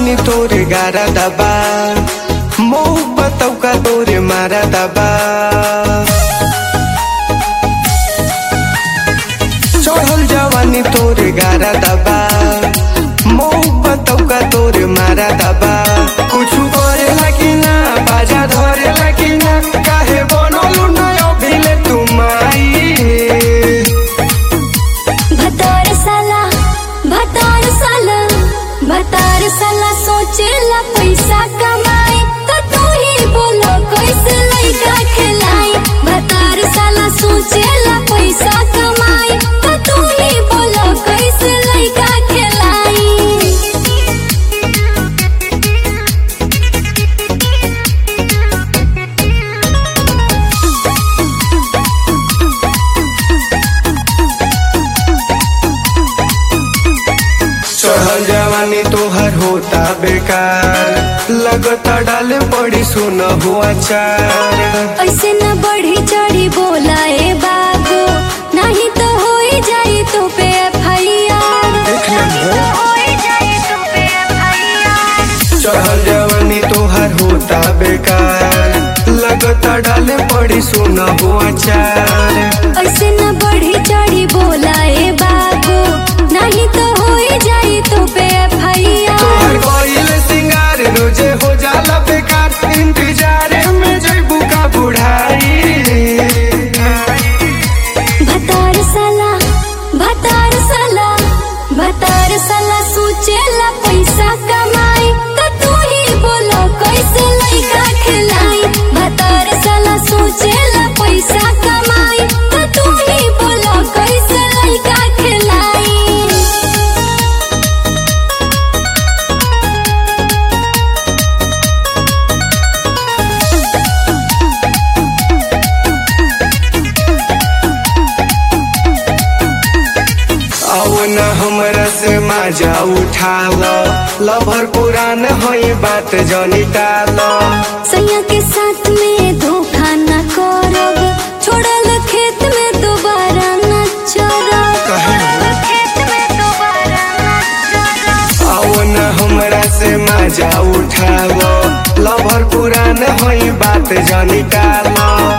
जवानी तोरे गारा दबा मोहब्बतों का तोरे मारा दबा चढ़ल जवानी तोरे गारा दबा मोहब्बतों का तोरे मारा दबा कुछ करे लगी ना बाजा धरे लगी ना काहे बनलू ना अभिले तुम आई भतार साला सोचेला पैसा कमाए तो तू ही बोलो कैसे लइका खिलाई। भतार साला सोचेला पैसा कमाए तो तू ही बोलो कैसे लइका खिलाई। चढ़ल जवानी तोहर होता बेकार लगता डाले पड़ी सुन हुआ चार ऐसे न बढ़ी चढ़ी बोला ए बाबू नहीं तो हो जाई तो पे एफआईआर। चढ़ल जवानी तोहर होता बेकार लगता डाले पड़ी सुन हुआ चार ऐसे न बढ़ी चढ़ी बोला ए बाबू नहीं तो हो जाई तो पे एफआईआर। तोहर कोइल सिंगार रोजे हो जाला बेकार इंतजार में जइबू का बुढ़ाई। भतार साला सोचेला पैसा कमाए तो तू ही बोलो कैसे लइका खिलाई। भतार साला सोचेला पैसा कमाए तो तू ही बोलो कैसे लइका खिलाई। आओ न हमरा से माजा उठा लो लभर पुरान होई बात जनी टालो सैया के साथ में धोखा न करब छोड़ल खेत में दोबारा न चरब। आओ न हमरा से माजा उठा लो लभर पुरान होई बात जनी टालो